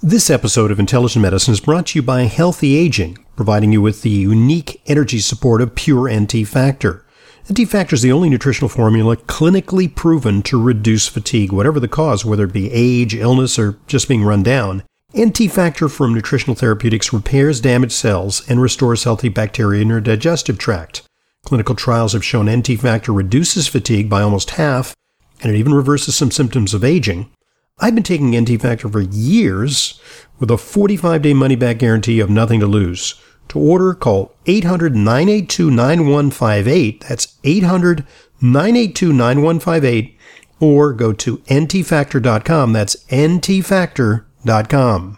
This episode of Intelligent Medicine is brought to you by Healthy Aging, providing you with the unique energy support of Pure NT Factor. NT Factor is the only nutritional formula clinically proven to reduce fatigue, whatever the cause, whether it be age, illness, or just being run down. NT Factor from Nutritional Therapeutics repairs damaged cells and restores healthy bacteria in your digestive tract. Clinical trials have shown NT Factor reduces fatigue by almost half, and it even reverses some symptoms of aging. I've been taking NT Factor for years with a 45-day money-back guarantee of nothing to lose. To order, call 800-982-9158. That's 800-982-9158. Or go to ntfactor.com. That's ntfactor.com.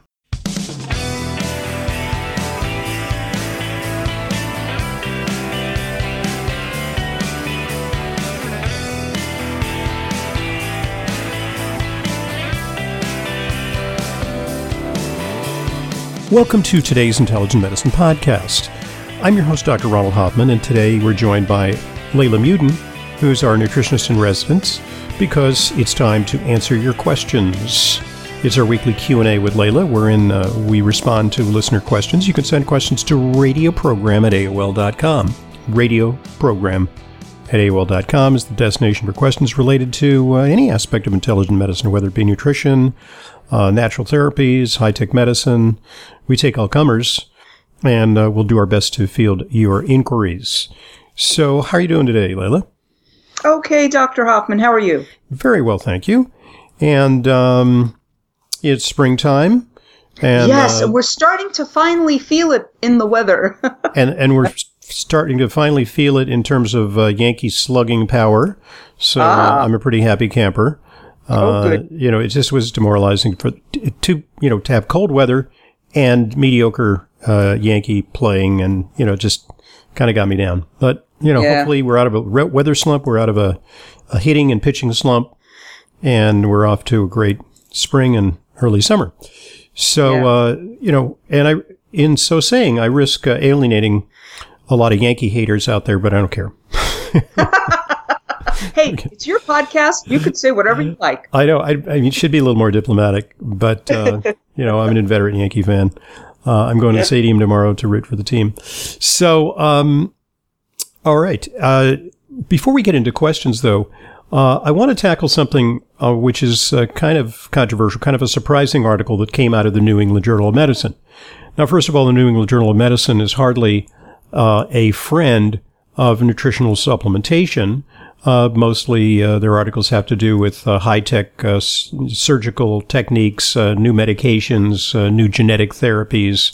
Welcome to today's Intelligent Medicine Podcast. I'm your host, Dr. Ronald Hoffman, and today we're joined by Layla Muden, who's our nutritionist in residence, because it's time to answer your questions. It's our weekly Q&A with Layla, wherein we respond to listener questions. You can send questions to radioprogram@aol.com. Radioprogram@aol.com is the destination for questions related to any aspect of intelligent medicine, whether it be nutrition, natural therapies, high-tech medicine. We take all comers, and we'll do our best to field your inquiries. So how are you doing today, Layla? Okay, Dr. Hoffman, how are you? Very well, thank you. And it's springtime. And, yes, we're starting to finally feel it in the weather. and we're starting to finally feel it in terms of Yankee slugging power. So I'm a pretty happy camper. Good. It just was demoralizing to have cold weather and mediocre Yankee playing, and it just kind of got me down. But hopefully we're out of a weather slump, we're out of a hitting and pitching slump, and we're off to a great spring and early summer. So and in so saying, I risk alienating a lot of Yankee haters out there, but I don't care. Hey, it's your podcast. You could say whatever you like. I know. I mean, it should be a little more diplomatic, but, I'm an inveterate Yankee fan. I'm going to the stadium tomorrow to root for the team. So, all right. Before we get into questions, though, I want to tackle something which is kind of controversial, kind of a surprising article that came out of the New England Journal of Medicine. Now, first of all, the New England Journal of Medicine is hardly a friend of nutritional supplementation. Mostly their articles have to do with high-tech surgical techniques, new medications, new genetic therapies,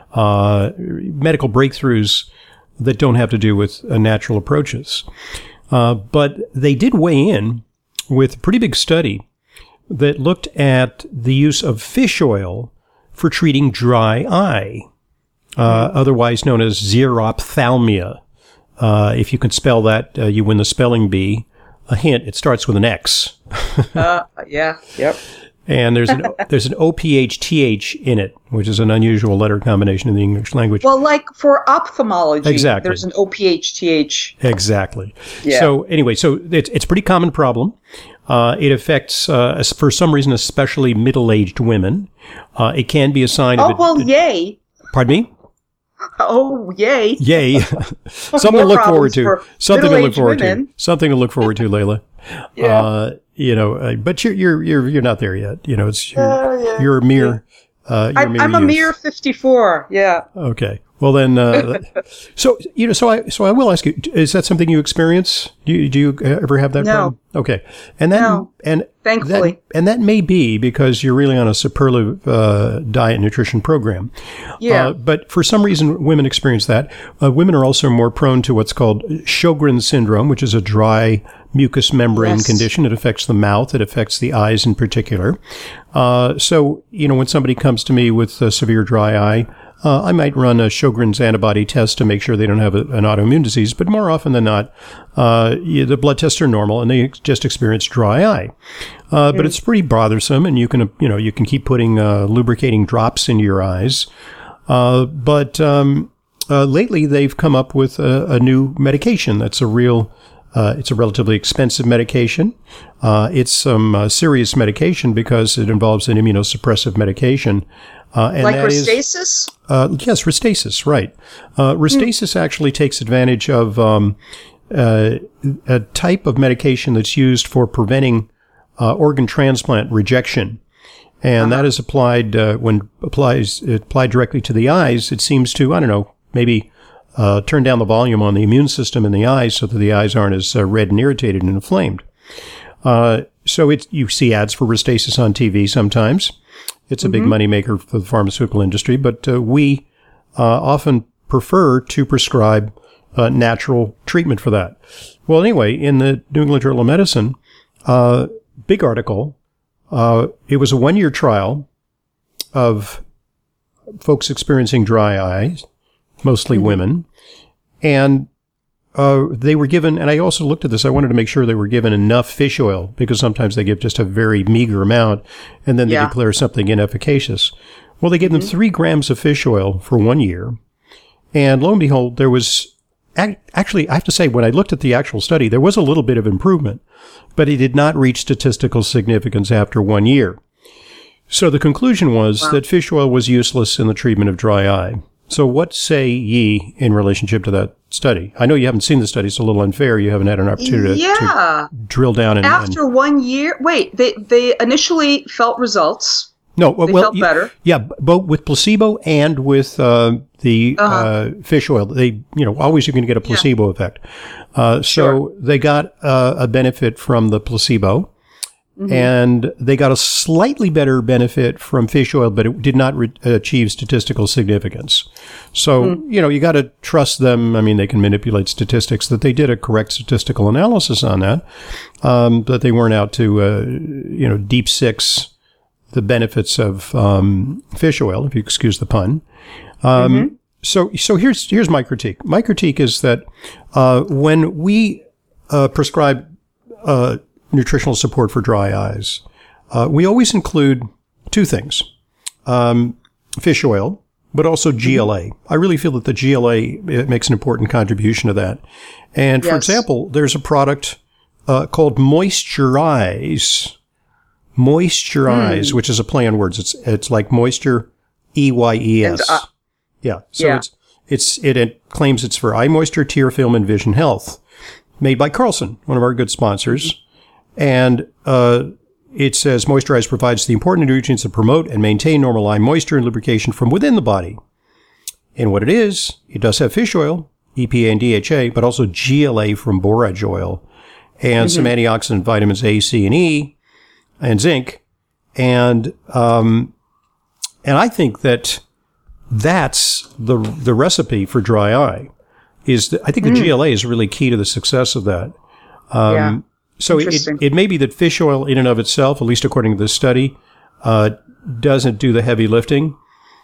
medical breakthroughs that don't have to do with natural approaches. But they did weigh in with a pretty big study that looked at the use of fish oil for treating dry eye, otherwise known as xerophthalmia. If you can spell that, you win the spelling bee. A hint, it starts with an X. Yeah, yep. And there's an OPH-TH in it, which is an unusual letter combination in the English language. Well, like for ophthalmology, exactly. There's an OPH-TH. Exactly. Yeah. So anyway, it's a pretty common problem. It affects, for some reason, especially middle-aged women. It can be a sign of... Oh, well, yay. Pardon me? Oh, yay. Yay. Something to look forward to. Something to look forward to. Something to look forward to, Layla. Yeah. But you're not there yet. You're a mere I'm a mere 54. Yeah. Okay. Well then, so I will ask you: is that something you experience? Do you ever have that problem? Okay. And thankfully, that may be because you're really on a superlative diet nutrition program. Yeah. But for some reason, women experience that. Women are also more prone to what's called Sjogren's syndrome, which is a dry mucous membrane condition. It affects the mouth. It affects the eyes in particular. So when somebody comes to me with a severe dry eye, I might run a Sjogren's antibody test to make sure they don't have an autoimmune disease, but more often than not, the blood tests are normal and they just experience dry eye. But it's pretty bothersome, and you can keep putting lubricating drops into your eyes. But lately they've come up with a new medication that's a real It's a relatively expensive medication. It's some serious medication because it involves an immunosuppressive medication. And like that Restasis? Yes, Restasis, right. Restasis actually takes advantage of a type of medication that's used for preventing organ transplant rejection. And that is applied, when applied directly to the eyes, it seems to, I don't know, maybe turn down the volume on the immune system in the eyes so that the eyes aren't as red and irritated and inflamed. So you see ads for Restasis on TV sometimes. It's a big moneymaker for the pharmaceutical industry, but we often prefer to prescribe natural treatment for that. Well, anyway, in the New England Journal of Medicine, big article, it was a 1-year trial of folks experiencing dry eyes, mostly women, and they were given, and I also looked at this, I wanted to make sure they were given enough fish oil, because sometimes they give just a very meager amount, and then they declare something inefficacious. Well, they gave them 3 grams of fish oil for 1 year, and lo and behold, there was, actually, I have to say, when I looked at the actual study, there was a little bit of improvement, but it did not reach statistical significance after 1 year. So the conclusion was that fish oil was useless in the treatment of dry eye. So what say ye in relationship to that study? I know you haven't seen the study. It's a little unfair. You haven't had an opportunity to drill down. After 1 year, wait, they initially felt results. No, they felt better. Yeah, both with placebo and with the fish oil. They, always you're going to get a placebo effect. So they got a benefit from the placebo. And they got a slightly better benefit from fish oil, but it did not achieve statistical significance. So, you got to trust them. I mean, they can manipulate statistics, that they did a correct statistical analysis on that, that they weren't out to, deep six the benefits of fish oil, if you excuse the pun. So here's my critique. My critique is that when we prescribe nutritional support for dry eyes, we always include 2 things, fish oil, but also GLA. I really feel that the GLA makes an important contribution to that. And for example, there's a product called Moisturize. Moisturize, which is a play on words. It's like moisture, EYES. So it claims it's for eye moisture, tear film, and vision health. Made by Carlson, one of our good sponsors. And it says Moisturize provides the important nutrients that promote and maintain normal eye moisture and lubrication from within the body. And what it is, it does have fish oil, EPA and DHA, but also GLA from borage oil, and some antioxidant vitamins A, C, and E, and zinc. And I think that's the recipe for dry eye. I think the GLA is really key to the success of that. So it may be that fish oil in and of itself, at least according to this study, doesn't do the heavy lifting.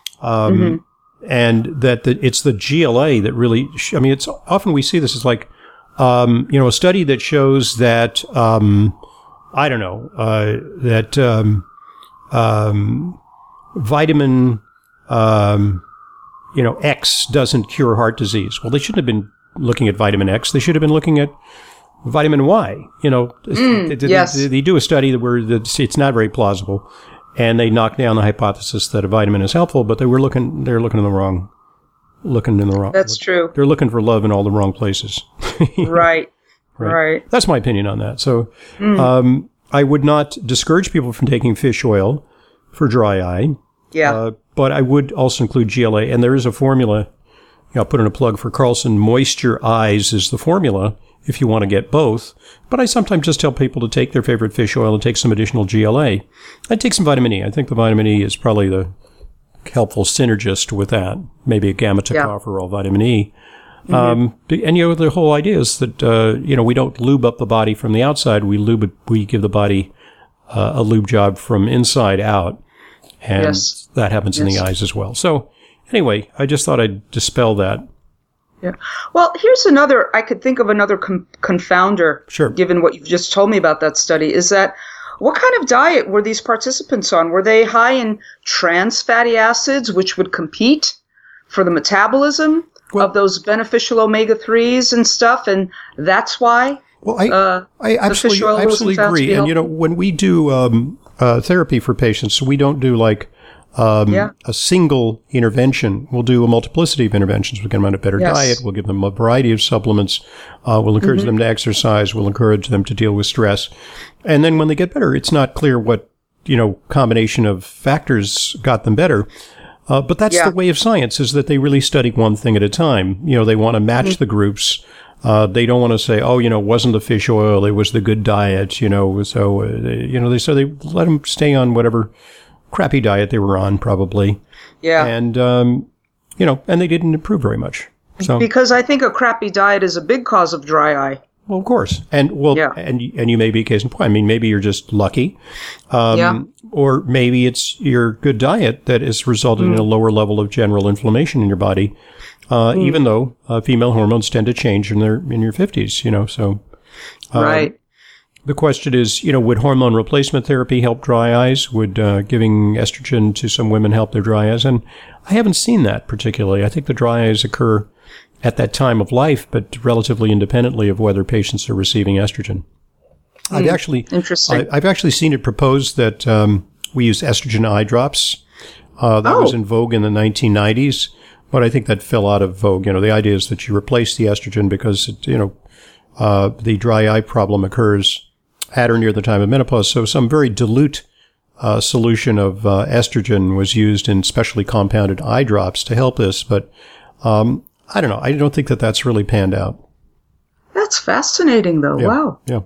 And that it's the GLA that really, it's often we see this as like, a study that shows that, vitamin, X doesn't cure heart disease. Well, they shouldn't have been looking at vitamin X. They should have been looking at vitamin Y. They do a study where it's not very plausible, and they knock down the hypothesis that a vitamin is helpful, but they're looking in the wrong. That's true. They're looking for love in all the wrong places. Right. That's my opinion on that. So, I would not discourage people from taking fish oil for dry eye. Yeah. But I would also include GLA, and there is a formula. I'll put in a plug for Carlson. Moisture Eyes is the formula if you want to get both. But I sometimes just tell people to take their favorite fish oil and take some additional GLA. I'd take some vitamin E. I think the vitamin E is probably the helpful synergist with that. Maybe a gamma tocopherol vitamin E. And the whole idea is that we don't lube up the body from the outside. We give the body a lube job from inside out, and that happens in the eyes as well. So anyway, I just thought I'd dispel that. Yeah. Well, I could think of another confounder. Sure. Given what you've just told me about that study, is that what kind of diet were these participants on? Were they high in trans fatty acids, which would compete for the metabolism of those beneficial omega-3s and stuff, and that's why Well, I absolutely agree. And, when we do therapy for patients, we don't do like a single intervention. We'll do a multiplicity of interventions. We'll get them on a better diet. We'll give them a variety of supplements. We'll encourage them to exercise. We'll encourage them to deal with stress. And then when they get better, it's not clear what, combination of factors got them better. But that's the way of science, is that they really study one thing at a time. They want to match the groups. They don't want to say, it wasn't the fish oil, it was the good diet, so they let them stay on whatever crappy diet they were on, probably. Yeah. And, and they didn't improve very much. So, because I think a crappy diet is a big cause of dry eye. Well, of course. And and you may be a case in point. I mean, maybe you're just lucky. Or maybe it's your good diet that is resulting in a lower level of general inflammation in your body. Even though female hormones tend to change in your 50s, so. Right. The question is, would hormone replacement therapy help dry eyes? Would giving estrogen to some women help their dry eyes? And I haven't seen that particularly. I think the dry eyes occur at that time of life, but relatively independently of whether patients are receiving estrogen. I've actually seen it proposed that we use estrogen eye drops. That was in vogue in the 1990s, but I think that fell out of vogue. The idea is that you replace the estrogen because the dry eye problem occurs at or near the time of menopause. So some very dilute solution of estrogen was used in specially compounded eye drops to help this, but I don't know. I don't think that that's really panned out. That's fascinating, though. Yeah. Wow. Yeah.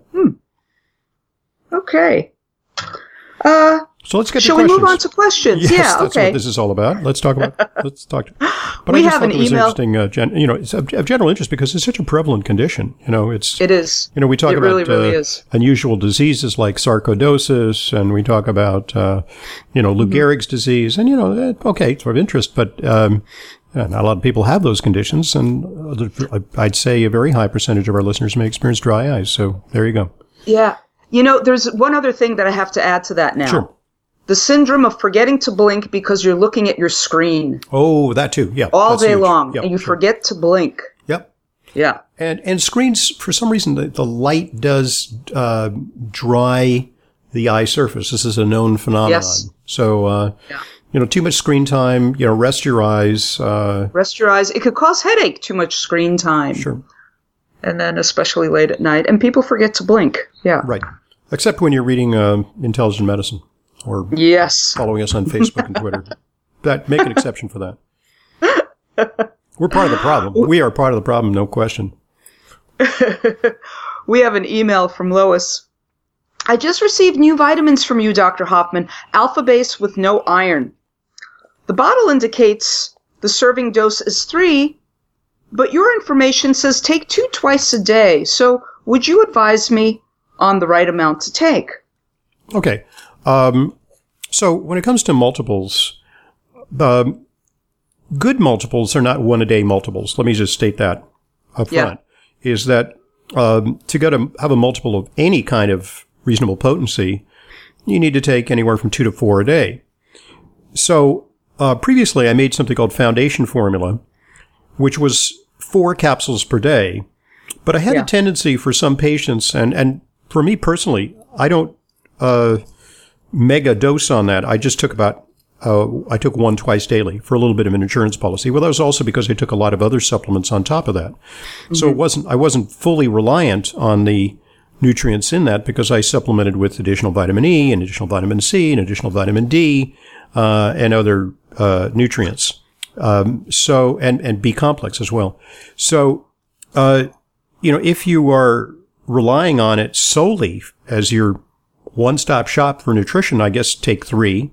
Okay. So let's get to questions. Shall we move on to questions? Yes, that's what this is all about. Let's talk about. But we have an email. Interesting. It's of general interest because it's such a prevalent condition. It is. We talk about really is. Unusual diseases like sarcoidosis, and we talk about Lou Gehrig's disease, and it's of interest, but not a lot of people have those conditions, and I'd say a very high percentage of our listeners may experience dry eyes. So there you go. Yeah. There's one other thing that I have to add to that now. Sure. The syndrome of forgetting to blink because you're looking at your screen. Oh, that too. Yeah. All day huge. long. Yep, and you forget to blink. Yep. Yeah. And screens, for some reason, the light does dry the eye surface. This is a known phenomenon. Yes. So, too much screen time, rest your eyes. Rest your eyes. It could cause headache, too much screen time. Sure. And then especially late at night. And people forget to blink. Yeah. Right. Except when you're reading Intelligent Medicine or following us on Facebook and Twitter. Make an exception for that. We're part of the problem. We are part of the problem, no question. We have an email from Lois. I just received new vitamins from you, Dr. Hoffman. Alpha Base with no iron. The bottle indicates the serving dose is 3, but your information says take 2 twice a day. So would you advise me on the right amount to take? Okay. So when it comes to multiples, good multiples are not 1-a-day multiples. Let me just state that up front. Is that to have a multiple of any kind of reasonable potency, you need to take anywhere from 2 to 4 a day. So previously I made something called Foundation Formula, which was 4 capsules per day. But I had a tendency for some patients, and for me personally, I don't mega dose on that. I just took I took 1 twice daily for a little bit of an insurance policy. Well, that was also because I took a lot of other supplements on top of that. Mm-hmm. So I wasn't fully reliant on the nutrients in that because I supplemented with additional vitamin E and additional vitamin C and additional vitamin D, and other, nutrients. And B complex as well. So, if you are relying on it solely as your one-stop shop for nutrition, I guess take 3.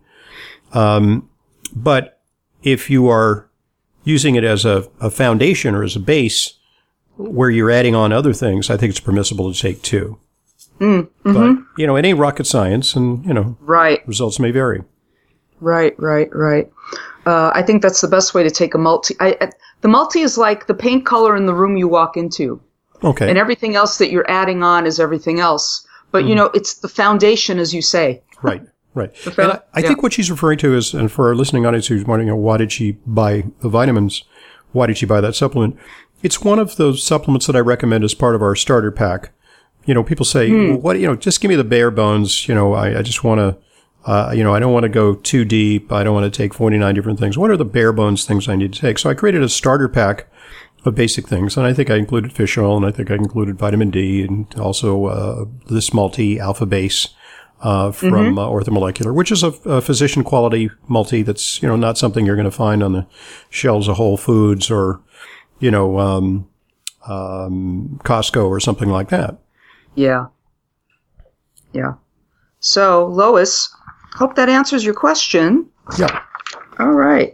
But if you are using it as a foundation or as a base where you're adding on other things, I think it's permissible to take 2. Mm-hmm. But, it ain't rocket science and, results may vary. Right. I think that's the best way to take a multi. The multi is like the paint color in the room you walk into. Okay. And everything else that you're adding on is everything else. But, it's the foundation, as you say. Right. And I think what she's referring to is, and for our listening audience who's wondering, why did she buy the vitamins? Why did she buy that supplement? It's one of those supplements that I recommend as part of our starter pack People say, well, what, just give me the bare bones. I just want to, I don't want to go too deep. I don't want to take 49 different things. What are the bare bones things I need to take? So I created a starter pack of basic things. And I think I included fish oil, and I think I included vitamin D, and also this multi alpha base from Orthomolecular, which is a physician quality multi that's, not something you're going to find on the shelves of Whole Foods or, Costco or something like that. Yeah. Yeah. So, Lois, hope that answers your question. Yeah. All right.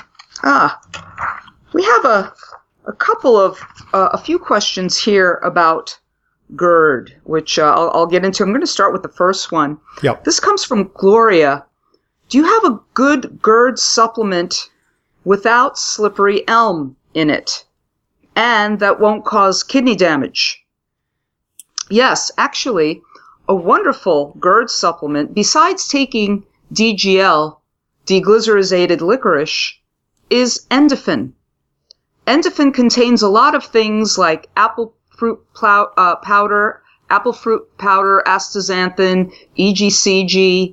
We have a couple of, a few questions here about GERD, which I'll get into. I'm going to start with the first one. Yep. This comes from Gloria. Do you have a good GERD supplement without slippery elm in it, and that won't cause kidney damage? Yes, actually, a wonderful GERD supplement, besides taking DGL, deglycerizated licorice, is Endophin. Endophin contains a lot of things like apple fruit powder, astaxanthin, EGCG,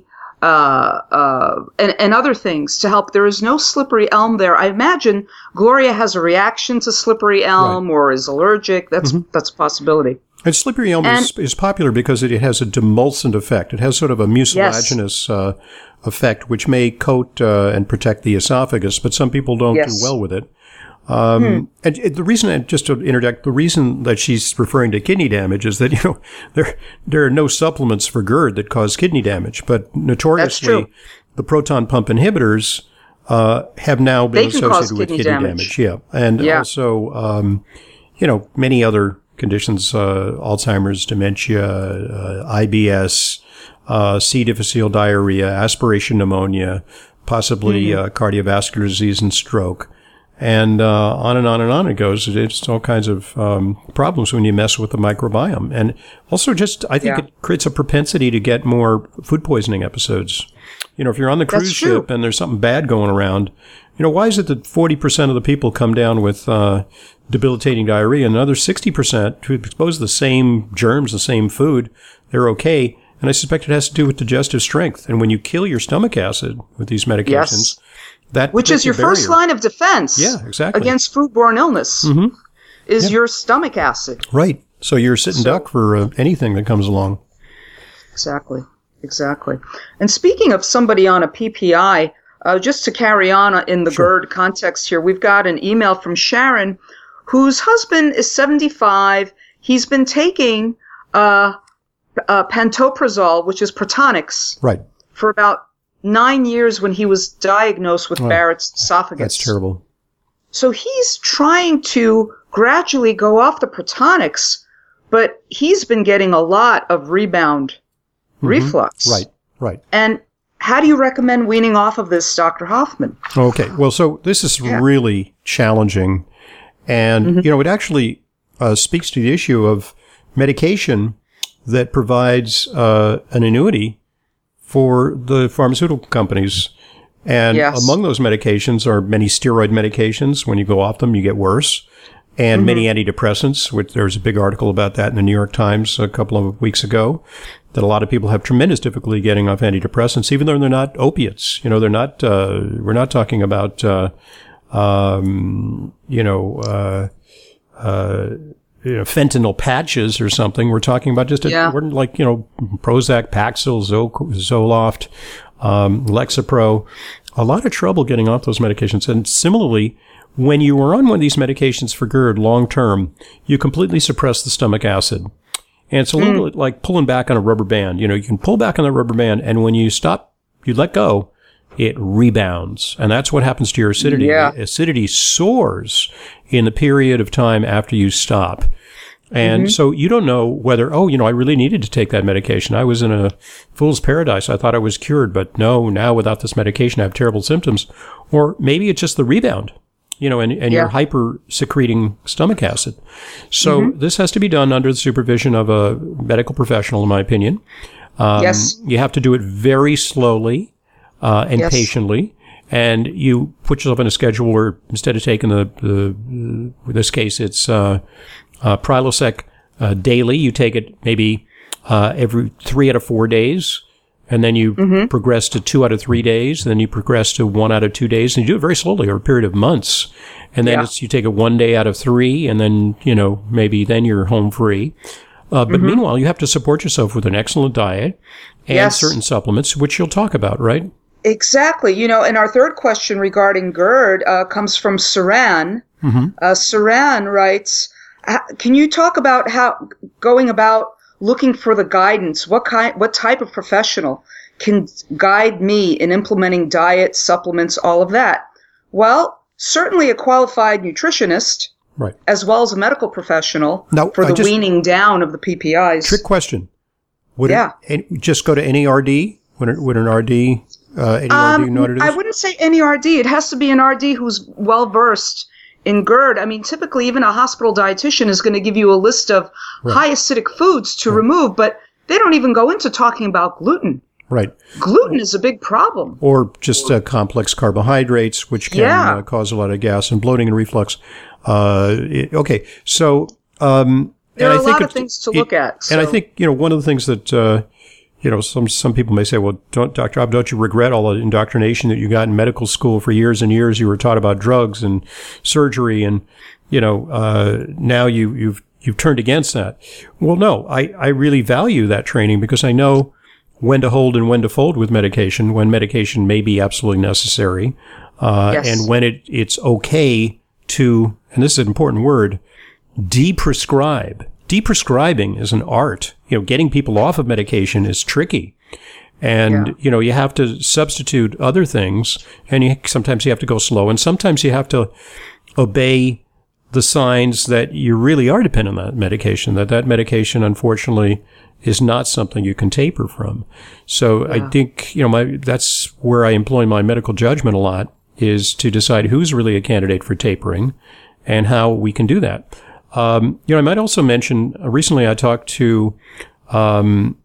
and other things to help. There is no slippery elm there. I imagine Gloria has a reaction to slippery elm or is allergic. That's a possibility. And slippery elm is popular because it has a demulcent effect. It has sort of a mucilaginous effect, which may coat and protect the esophagus, but some people don't do well with it. And the reason, just to interject, the reason that she's referring to kidney damage is that, there are no supplements for GERD that cause kidney damage, but notoriously the proton pump inhibitors have now been associated with kidney damage. Yeah. And also, many other conditions, Alzheimer's, dementia, IBS, C. difficile diarrhea, aspiration pneumonia, possibly cardiovascular disease and stroke. And on and on and on it goes. It's all kinds of problems when you mess with the microbiome. And also I think it creates a propensity to get more food poisoning episodes. If you're on the cruise ship and there's something bad going around, why is it that 40% of the people come down with debilitating diarrhea and another 60% who expose the same germs, the same food, they're okay? And I suspect it has to do with digestive strength. And when you kill your stomach acid with these medications, which is your first line of defense against foodborne illness, is your stomach acid. Right. So you're sitting duck for anything that comes along. Exactly. And speaking of somebody on a PPI, just to carry on in the GERD context here, we've got an email from Sharon, whose husband is 75. He's been taking pantoprazole, which is Protonix, for about 9 years when he was diagnosed with Barrett's esophagus. That's terrible. So he's trying to gradually go off the Protonix, but he's been getting a lot of rebound reflux. Right. And how do you recommend weaning off of this, Dr. Hoffman? Okay. Well, so this is really challenging. And, it actually speaks to the issue of medication that provides an annuity for the pharmaceutical companies. And among those medications are many steroid medications. When you go off them, you get worse. And many antidepressants, which there's a big article about that in the New York Times a couple of weeks ago, that a lot of people have tremendous difficulty getting off antidepressants, even though they're not opiates. They're not, we're not talking about, fentanyl patches or something. We're talking about just Prozac, Paxil, Zoloft, Lexapro. A lot of trouble getting off those medications. And similarly, when you are on one of these medications for GERD long term, you completely suppress the stomach acid. And it's a little bit like pulling back on a rubber band. You can pull back on the rubber band, and when you stop, you let go, it rebounds. And that's what happens to your acidity. Yeah. Acidity soars in the period of time after you stop. And so you don't know whether, I really needed to take that medication. I was in a fool's paradise. I thought I was cured, but no, now without this medication, I have terrible symptoms. Or maybe it's just the rebound, and you're hyper secreting stomach acid. So this has to be done under the supervision of a medical professional, in my opinion. You have to do it very slowly and patiently. And you put yourself in a schedule where instead of taking in this case, it's Prilosec daily. You take it maybe every 3 out of 4 days, and then you progress to 2 out of 3 days, then you progress to 1 out of 2 days, and you do it very slowly over a period of months. And then you take it 1 day out of 3, and then, maybe then you're home free. But meanwhile, you have to support yourself with an excellent diet and certain supplements, which you'll talk about, right? Exactly. And our third question regarding GERD comes from Saran. Saran writes, can you talk about how going about looking for the guidance? What type of professional can guide me in implementing diet, supplements, all of that? Well, certainly a qualified nutritionist, right, as well as a medical professional for the weaning down of the PPIs. Trick question. Would it just go to any RD? Would an RD, any RD know what it is? I wouldn't say any RD. It has to be an RD who's well-versed in GERD. I mean, typically even a hospital dietitian is going to give you a list of high acidic foods to remove, but they don't even go into talking about gluten. Right. Gluten is a big problem. Or just complex carbohydrates, which can cause a lot of gas and bloating and reflux. Okay. So, there are a lot of things to look at. So. And I think, one of the things that, some people may say, well, Dr. Hobb, don't you regret all the indoctrination that you got in medical school for years and years? You were taught about drugs and surgery, and now you've turned against that. Well, no, I really value that training because I know when to hold and when to fold with medication, when medication may be absolutely necessary, and when it's okay to, and this is an important word, deprescribe. Deprescribing is an art. Getting people off of medication is tricky. And, you have to substitute other things, and sometimes you have to go slow, and sometimes you have to obey the signs that you really are dependent on that medication, that medication, unfortunately, is not something you can taper from. So I think, that's where I employ my medical judgment a lot, is to decide who's really a candidate for tapering and how we can do that. I might also mention, recently I talked to Marty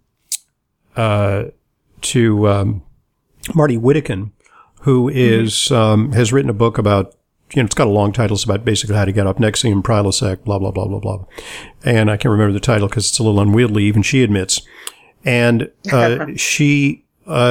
Whittakin, who is, has written a book about, it's got a long title. It's about basically how to get up Nexium, Prilosec, blah, blah, blah, blah, blah. And I can't remember the title because it's a little unwieldy, even she admits. And, she,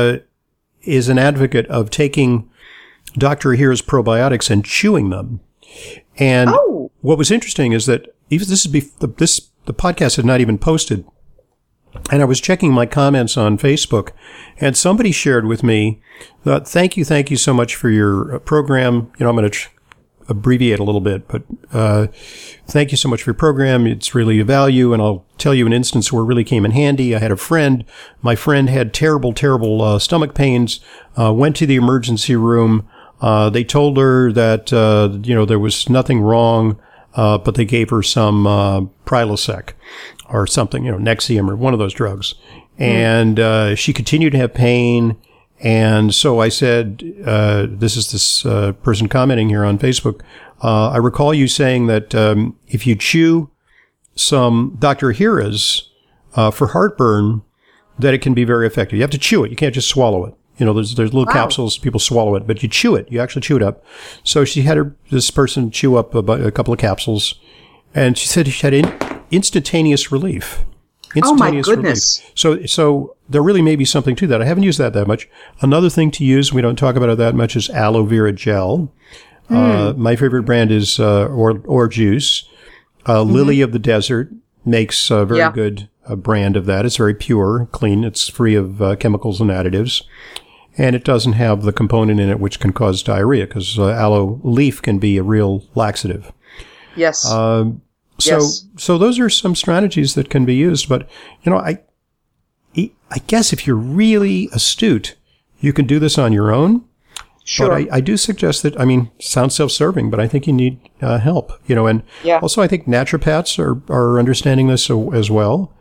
is an advocate of taking Dr. Ahira's probiotics and chewing them. And what was interesting is that even the podcast had not even posted, and I was checking my comments on Facebook, and somebody shared with me, thank you so much for your program. I'm going to abbreviate a little bit, but thank you so much for your program. It's really a value, and I'll tell you an instance where it really came in handy. I had a friend. My friend had terrible stomach pains, went to the emergency room. They told her that, there was nothing wrong, but they gave her some Prilosec or something, Nexium or one of those drugs. And she continued to have pain. And so I said, this is this person commenting here on Facebook, I recall you saying that if you chew some Dr. Ahira's for heartburn, that it can be very effective. You have to chew it. You can't just swallow it. There's little capsules, people swallow it, but you chew it. You actually chew it up. So she had this person chew up a couple of capsules, and she said she had instantaneous relief. Instantaneous goodness. Relief. So there really may be something to that. I haven't used that much. Another thing to use, we don't talk about it that much, is aloe vera gel. My favorite brand is Orjuice. Lily of the Desert makes a very good brand of that. It's very pure, clean. It's free of chemicals and additives. And it doesn't have the component in it which can cause diarrhea, because aloe leaf can be a real laxative. Yes. So those are some strategies that can be used. But, I guess if you're really astute, you can do this on your own. Sure. But I do suggest that, sounds self-serving, but I think you need help, and also I think naturopaths are understanding this as well.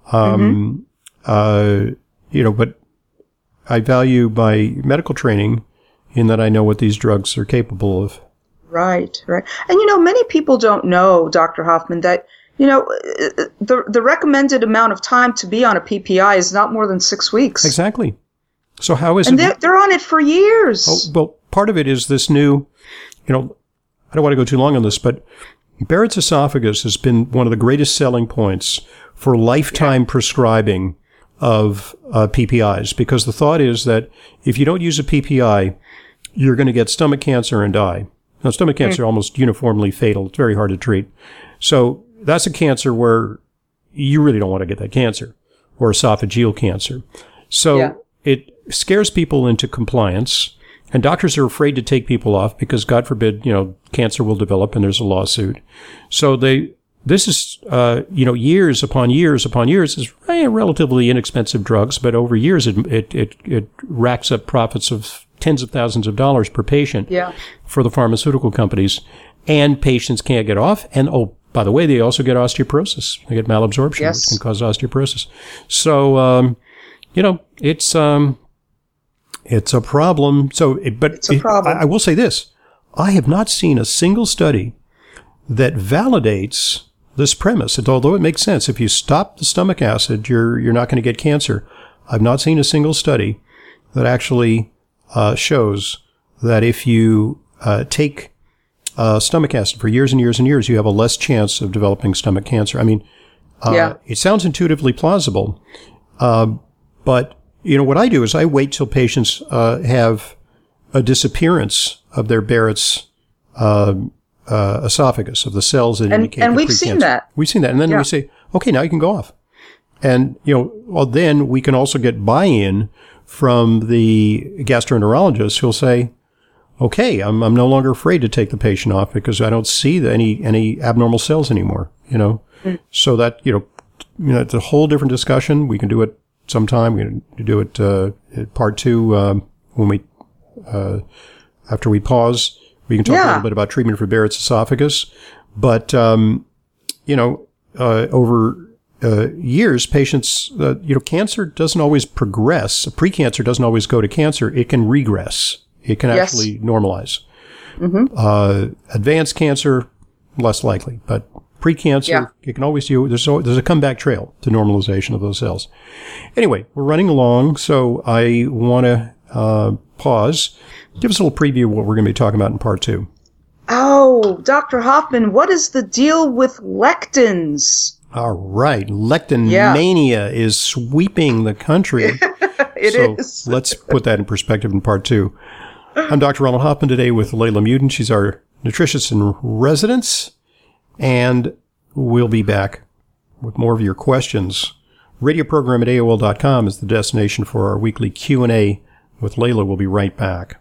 But I value my medical training in that I know what these drugs are capable of. Right. And, many people don't know, Dr. Hoffman, that, the recommended amount of time to be on a PPI is not more than 6 weeks. Exactly. So how is it? And they're on it for years. Oh, well, part of it is this new, I don't want to go too long on this, but Barrett's esophagus has been one of the greatest selling points for lifetime prescribing of PPIs, because the thought is that if you don't use a PPI, you're going to get stomach cancer and die. Now, stomach cancer is almost uniformly fatal. It's very hard to treat. So that's a cancer where you really don't want to get that cancer, or esophageal cancer. So it scares people into compliance, and doctors are afraid to take people off because, God forbid, cancer will develop and there's a lawsuit. So this is, years upon years upon years is relatively inexpensive drugs, but over years it racks up profits of tens of thousands of dollars per patient for the pharmaceutical companies, and patients can't get off. And by the way, they also get osteoporosis. They get malabsorption, which can cause osteoporosis. So, it's a problem. It's a problem. I will say this. I have not seen a single study that validates this premise. And although it makes sense, if you stop the stomach acid, you're not going to get cancer. I've not seen a single study that actually shows that if you take stomach acid for years and years and years, you have a less chance of developing stomach cancer. I mean, it sounds intuitively plausible, but what I do is I wait till patients have a disappearance of their Barrett's esophagus, of the cells that indicate and we've precancer. seen that. We've seen that, and then we say, okay, now you can go off, and then we can also get buy-in from the gastroenterologist who'll say, okay, I'm no longer afraid to take the patient off because I don't see any abnormal cells anymore. So that it's a whole different discussion. We can do it sometime. We can do it at part 2 when we after we pause. We can talk a little bit about treatment for Barrett's esophagus, but over years, patients, cancer doesn't always progress. Precancer doesn't always go to cancer. It can regress. It can actually normalize. Advanced cancer, less likely, but precancer, it can always do. There's a comeback trail to normalization of those cells. Anyway, we're running along, so I want to pause. Give us a little preview of what we're going to be talking about in part 2. Oh, Dr. Hoffman, what is the deal with lectins? All right. Lectin mania is sweeping the country. It is. Let's put that in perspective in part 2. I'm Dr. Ronald Hoffman today with Layla Muden. She's our nutritionist in residence, and we'll be back with more of your questions. Radio program at AOL.com is the destination for our weekly Q&A with Layla. We'll be right back.